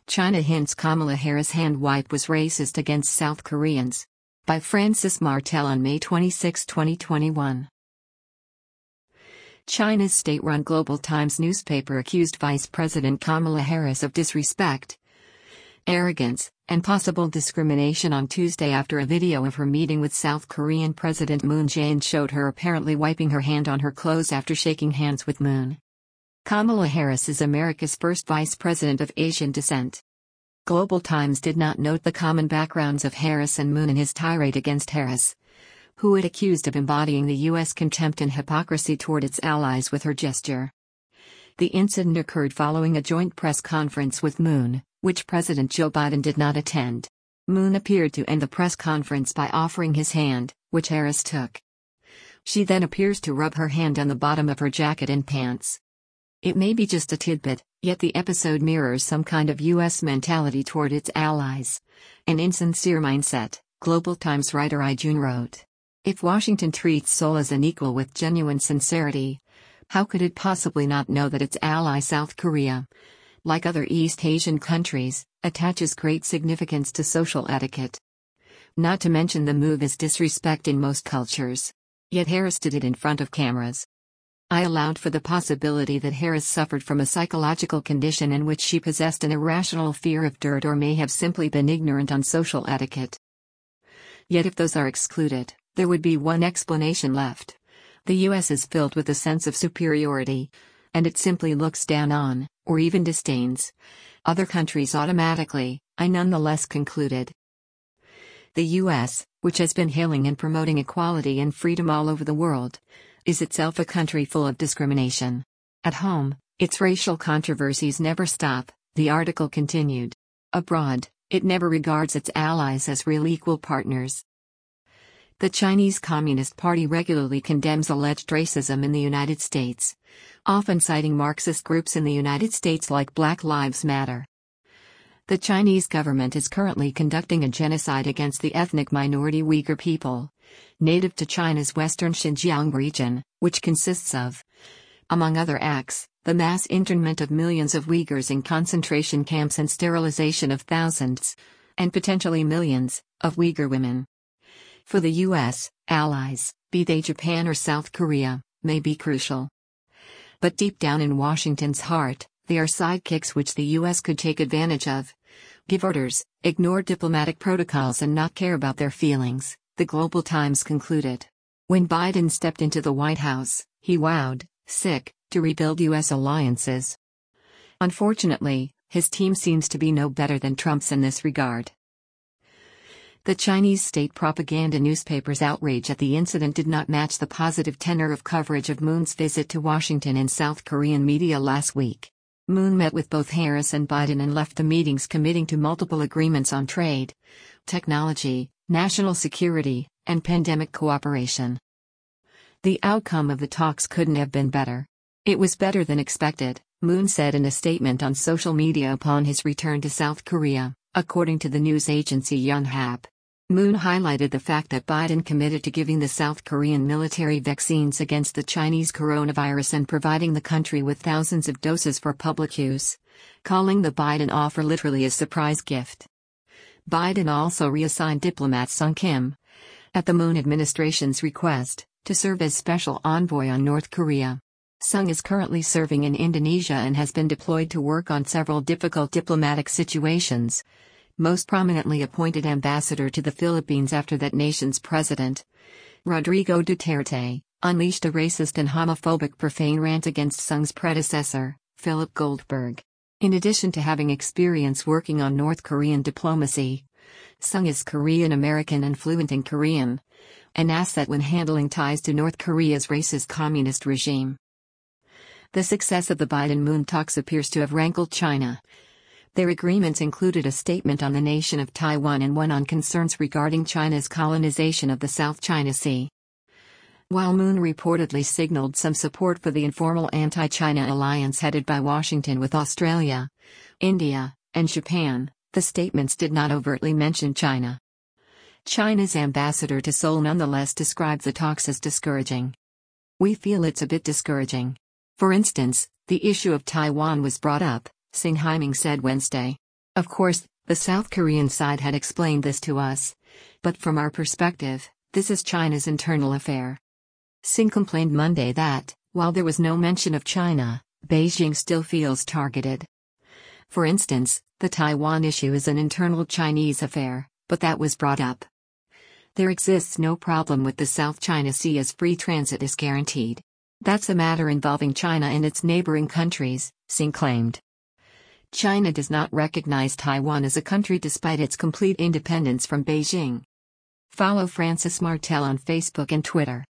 China hints Kamala Harris' hand wipe was racist against South Koreans. By Francis Martel on May 26, 2021. China's state-run Global Times newspaper accused Vice President Kamala Harris of disrespect, arrogance, and possible discrimination on Tuesday after a video of her meeting with South Korean President Moon Jae-in showed her apparently wiping her hand on her clothes after shaking hands with Moon. Kamala Harris is America's first vice president of Asian descent. Global Times did not note the common backgrounds of Harris and Moon in his tirade against Harris, who it accused of embodying the U.S. contempt and hypocrisy toward its allies with her gesture. The incident occurred following a joint press conference with Moon, which President Joe Biden did not attend. Moon appeared to end the press conference by offering his hand, which Harris took. She then appears to rub her hand on the bottom of her jacket and pants. It may be just a tidbit, yet the episode mirrors some kind of U.S. mentality toward its allies. An insincere mindset, Global Times writer Ai Jun wrote. If Washington treats Seoul as an equal with genuine sincerity, how could it possibly not know that its ally South Korea, like other East Asian countries, attaches great significance to social etiquette? Not to mention the move is disrespect in most cultures. Yet Harris did it in front of cameras. I allowed for the possibility that Harris suffered from a psychological condition in which she possessed an irrational fear of dirt or may have simply been ignorant on social etiquette. Yet if those are excluded, there would be one explanation left. The U.S. is filled with a sense of superiority, and it simply looks down on, or even disdains, other countries automatically, I nonetheless concluded. The U.S., which has been hailing and promoting equality and freedom all over the world, is itself a country full of discrimination. At home, its racial controversies never stop, the article continued. Abroad, it never regards its allies as real equal partners. The Chinese Communist Party regularly condemns alleged racism in the United States, often citing Marxist groups in the United States like Black Lives Matter. The Chinese government is currently conducting a genocide against the ethnic minority Uyghur people, native to China's western Xinjiang region, which consists of, among other acts, the mass internment of millions of Uyghurs in concentration camps and sterilization of thousands, and potentially millions, of Uyghur women. For the U.S., allies, be they Japan or South Korea, may be crucial. But deep down in Washington's heart, they are sidekicks which the U.S. could take advantage of, give orders, ignore diplomatic protocols and not care about their feelings, the Global Times concluded. When Biden stepped into the White House, he vowed, to rebuild U.S. alliances. Unfortunately, his team seems to be no better than Trump's in this regard. The Chinese state propaganda newspaper's outrage at the incident did not match the positive tenor of coverage of Moon's visit to Washington in South Korean media last week. Moon met with both Harris and Biden and left the meetings committing to multiple agreements on trade, technology, national security, and pandemic cooperation. The outcome of the talks couldn't have been better. It was better than expected, Moon said in a statement on social media upon his return to South Korea, according to the news agency Yonhap. Moon highlighted the fact that Biden committed to giving the South Korean military vaccines against the Chinese coronavirus and providing the country with thousands of doses for public use, calling the Biden offer literally a surprise gift. Biden also reassigned diplomat Sung Kim, at the Moon administration's request, to serve as special envoy on North Korea. Sung is currently serving in Indonesia and has been deployed to work on several difficult diplomatic situations, most prominently appointed ambassador to the Philippines after that nation's president, Rodrigo Duterte, unleashed a racist and homophobic profane rant against Sung's predecessor, Philip Goldberg. In addition to having experience working on North Korean diplomacy, Sung is Korean American and fluent in Korean, an asset when handling ties to North Korea's racist communist regime. The success of the Biden-Moon talks appears to have rankled China. Their agreements included a statement on the nation of Taiwan and one on concerns regarding China's colonization of the South China Sea. While Moon reportedly signaled some support for the informal anti-China alliance headed by Washington with Australia, India, and Japan, the statements did not overtly mention China. China's ambassador to Seoul nonetheless described the talks as discouraging. "We feel it's a bit discouraging. For instance, the issue of Taiwan was brought up," Sing Haiming said Wednesday. Of course, the South Korean side had explained this to us. But from our perspective, this is China's internal affair. Singh complained Monday that, while there was no mention of China, Beijing still feels targeted. For instance, the Taiwan issue is an internal Chinese affair, but that was brought up. There exists no problem with the South China Sea as free transit is guaranteed. That's a matter involving China and its neighboring countries, Singh claimed. China does not recognize Taiwan as a country despite its complete independence from Beijing. Follow Francis Martel on Facebook and Twitter.